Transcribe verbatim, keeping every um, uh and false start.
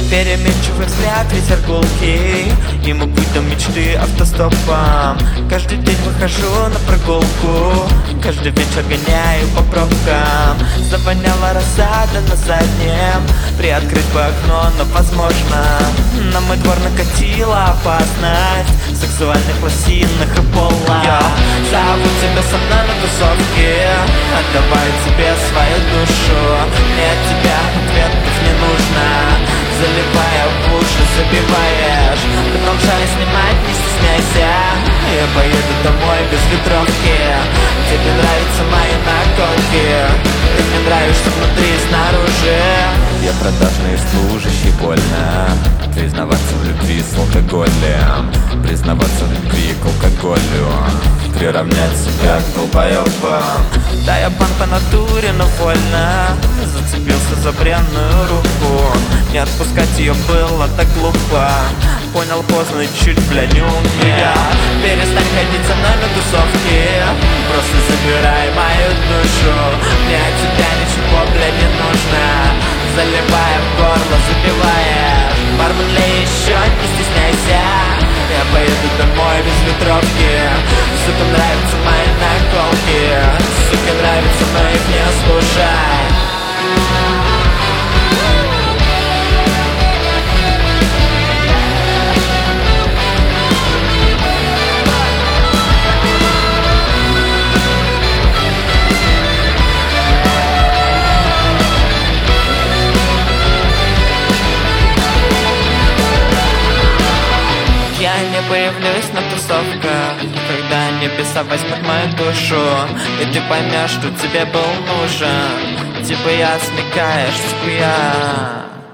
Переменчивый взгляд, ветер гулки, и мог быть до мечты автостопом. Каждый день выхожу на прогулку, каждый вечер гоняю по пробкам. Завоняла рассада на заднем, приоткрыть бы окно, но возможно на мой двор накатила опасность сексуальных лосинных и пола. Я зову тебя со мной на тусовке, отдавай тебе свою душу. Мне от тебя ответов не нужно, заливая в уши, забиваешь. Продолжай снимать, не стесняйся, я поеду домой без ветровки. Тебе нравятся мои наколки, ты мне нравишься внутри и снаружи. Я продажный служащий, больно признаваться в любви с алкоголем, признаваться в любви к алкоголю, приравнять себя к долбоёбам. Да, я пан по натуре, но вольно зацепился за бренную руку. Не отпускать ее было так глупо, понял поздно и чуть, бля, не умея. Перестань ходить со мной на тусовки, просто забирай мою душу. Мне от тебя ничего, бля, не нужно, заливая в горло, забиваешь. Бармен, лей еще, не стесняйся, я поеду домой без ветровки. Сука, нравятся мои наколки, сука, нравится, но их не слушай. Я не появлюсь на тусовках, когда небеса возьмут мою душу, и ты поймешь, что тебе был нужен. Типа я смекаешь, схуя.